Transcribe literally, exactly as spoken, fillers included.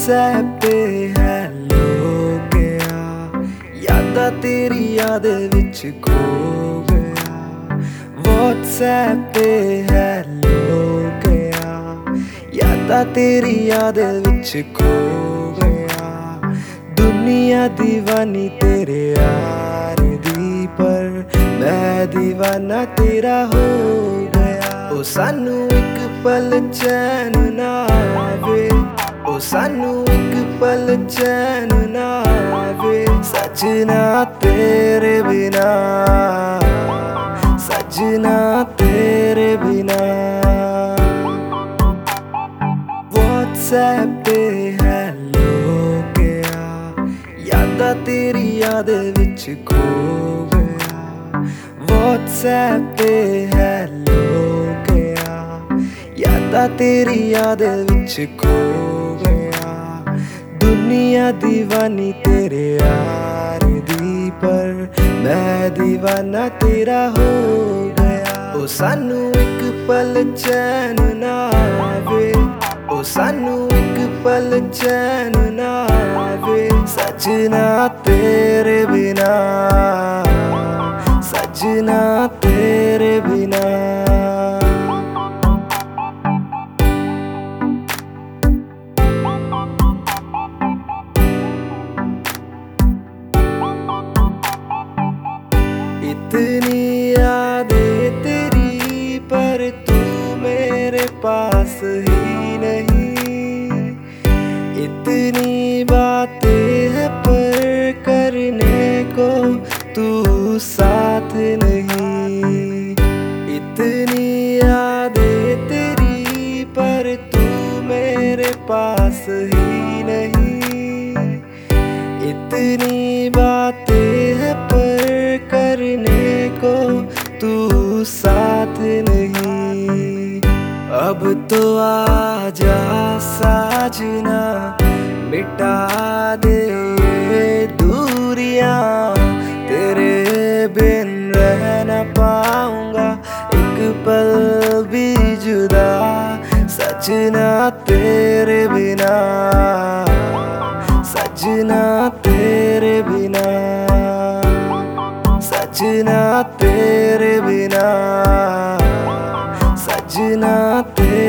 WhatsApp ਤੇ hello ਗਿਆ, ਯਾਦਾਂ ਤੇਰੀਆਂ ਦੇ ਵਿੱਚ ਖੋ ਗਿਆ। WhatsApp ਤੇ ਹੈਲੋ ਗਿਆ, ਯਾਦਾਂ ਤੇਰੀਆਂ ਦੇ ਵਿੱਚ ਖੋ ਗਿਆ। ਦੁਨੀਆ ਦੀਵਾਨੀ ਤੇਰੇ ਯਾਰ ਦੀ, ਪਰ ਮੈਂ ਦੀਵਾਨਾ ਤੇਰਾ ਹੋ ਗਿਆ। ਉਹ ਸਾਨੂੰ ਇੱਕ ਪਲ ਚੈਨ ਨਾ ਆਵੇ, ਉਹ ਸਾਨੂੰ ਇੱਕ ਪਲ ਚੈਨ ਨਾ ਆਵੇ। ਸਜਣਾ ਤੇਰੇ ਬਿਨਾ, ਸਜਣਾ ਤੇਰੇ ਬਿਨਾ। WhatsApp ਤੇ ਹੈਲੋ ਗਿਆ, ਯਾਦਾਂ ਤੇਰੀਆਂ ਦੇ ਵਿੱਚ ਖੋ ਗਿਆ। WhatsApp ਤੇ ਹੈਲੋ ਗਿਆ, ਯਾਦਾਂ ਤੇਰੀਆਂ ਦੇ ਵਿੱਚ ਖੋ ਗਿਆ। ਦੁਨੀਆ ਦੀਵਾਨੀ ਤੇਰੇ ਯਾਰ ਦੀ, ਪਰ ਮੈਂ ਦੀਵਾਨਾ ਤੇਰਾ ਹੋ ਗਿਆ। ਉਹ ਸਾਨੂੰ ਇੱਕ ਪਲ ਚੈਨ ਨਾ ਆਵੇ, ਉਹ ਸਾਨੂੰ ਇੱਕ ਪਲ ਚੈਨ ਨਾ ਆਵੇ। ਸਜਣਾ ਤੇਰੇ ਬਿਨਾ, ਸਜਣਾ ਤੇਰੇ ਬਿਨਾ। इतनी यादें तेरी, पर तू मेरे पास ही नहीं। इतनी बातें हैं पर करने को तू साथ नहीं। इतनी यादें तेरी, पर तू मेरे पास ही नहीं। इतनी बातें हैं पर करने को तू साथ नहीं। अब तो आजा साजना, मिटा दे ये दूरियां। तेरे बिन रह न पाऊंगा एक पल भी जुदा। सजना तेरे बिना, सजना तेरे बिना, सजना तेरे बिना, सजना तेरे